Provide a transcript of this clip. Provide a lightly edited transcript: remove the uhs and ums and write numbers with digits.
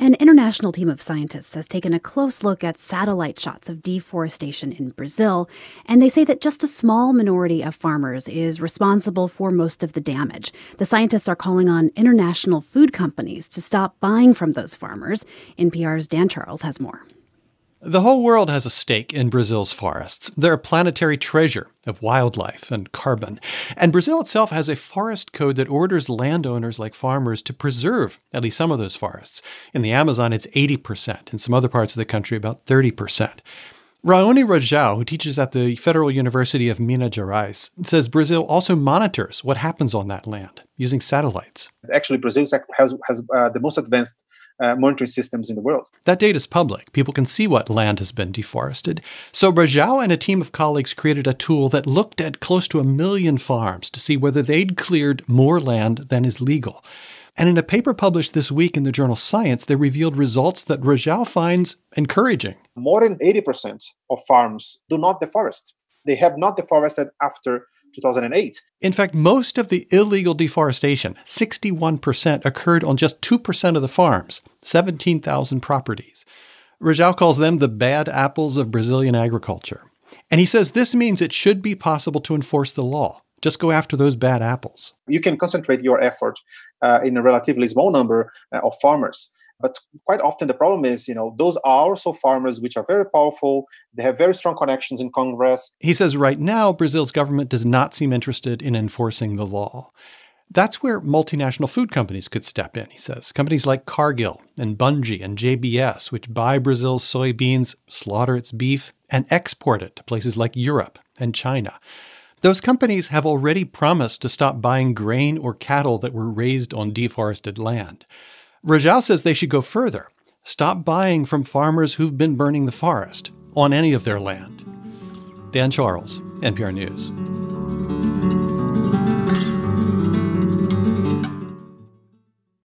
An international team of scientists has taken a close look at satellite shots of deforestation in Brazil, and they say that just a small minority of farmers is responsible for most of the damage. The scientists are calling on international food companies to stop buying from those farmers. NPR's Dan Charles has more. The whole world has a stake in Brazil's forests. They're a planetary treasure of wildlife and carbon. And Brazil itself has a forest code that orders landowners like farmers to preserve at least some of those forests. In the Amazon, it's 80%. In some other parts of the country, about 30%. Raoni Rajao, who teaches at the Federal University of Minas Gerais, says Brazil also monitors what happens on that land using satellites. Actually, Brazil has the most advanced monitoring systems in the world. That data is public. People can see what land has been deforested. So Rajao and a team of colleagues created a tool that looked at close to 1 million farms to see whether they'd cleared more land than is legal. And in a paper published this week in the journal Science, they revealed results that Rajao finds encouraging. More than 80% of farms do not deforest. They have not deforested after 2008. In fact, most of the illegal deforestation, 61%, occurred on just 2% of the farms, 17,000 properties. Rajao calls them the bad apples of Brazilian agriculture. And he says this means it should be possible to enforce the law. Just go after those bad apples. You can concentrate your effort in a relatively small number of farmers. But quite often the problem is, those are also farmers which are very powerful. They have very strong connections in Congress. He says right now, Brazil's government does not seem interested in enforcing the law. That's where multinational food companies could step in, he says. Companies like Cargill and Bunge and JBS, which buy Brazil's soybeans, slaughter its beef, and export it to places like Europe and China. Those companies have already promised to stop buying grain or cattle that were raised on deforested land. Rajao says they should go further. Stop buying from farmers who've been burning the forest on any of their land. Dan Charles, NPR News.